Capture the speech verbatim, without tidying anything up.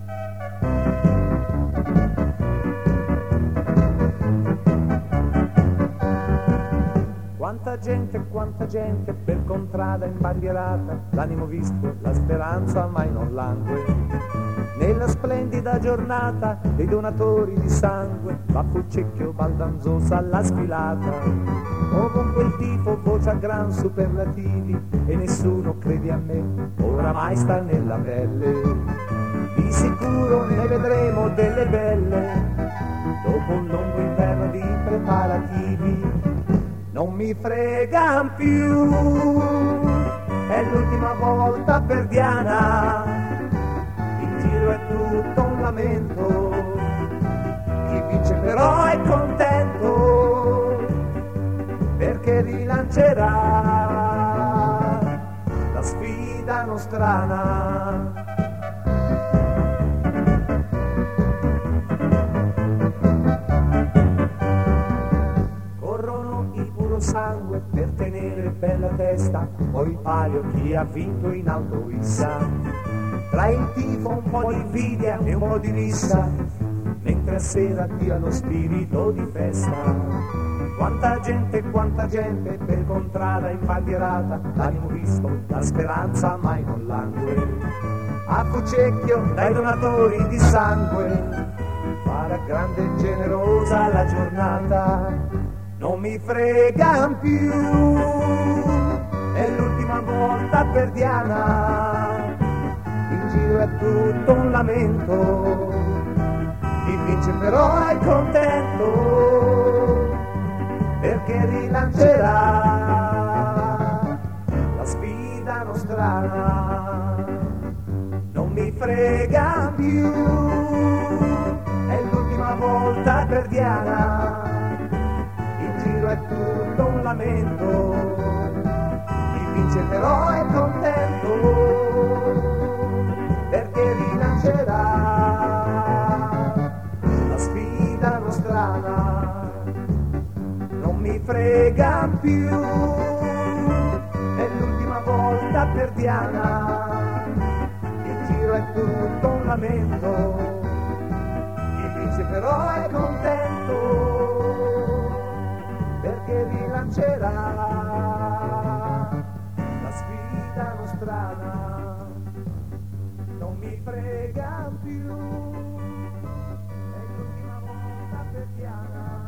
Quanta gente, quanta gente per contrada imbandierata, l'animo visto, la speranza mai non langue. Nella splendida giornata dei donatori di sangue va Fuccecchio baldanzosa alla sfilata. Ovunque il tifo voce a gran superlativi e nessuno, credi a me, oramai sta nella pelle. Di sicuro ne vedremo delle belle dopo un lungo inverno di preparativi. Non mi fregan più, è l'ultima volta per Diana, in giro è tutto un lamento, chi vince però è contento, perché rilancerà la sfida nostrana. Sangue per tenere bella testa, poi il palio chi ha vinto in autoissa. Tra il tifo un po' di invidia e un po' di rissa, mentre a sera dia lo spirito di festa. Quanta gente, quanta gente per contrada imbandierata, l'animo visto, la speranza mai non langue. A Fuccecchio dai donatori di sangue, farà grande e generosa la giornata. Non mi fregan più, è l'ultima volta per Diana, in giro è tutto un lamento, chi vince però è contento, perché rilancerà la sfida nostrana. Non mi fregan più, è l'ultima volta per Diana, è tutto un lamento, chi vince però è contento, perché rilancerà la sfida nostrana. Non mi frega più, è l'ultima volta per Diana, il giro è tutto un lamento, chi vince però è contento, perché rilancerà la sfida nostrana. Non mi frega più, è l'ultima volta per Diana.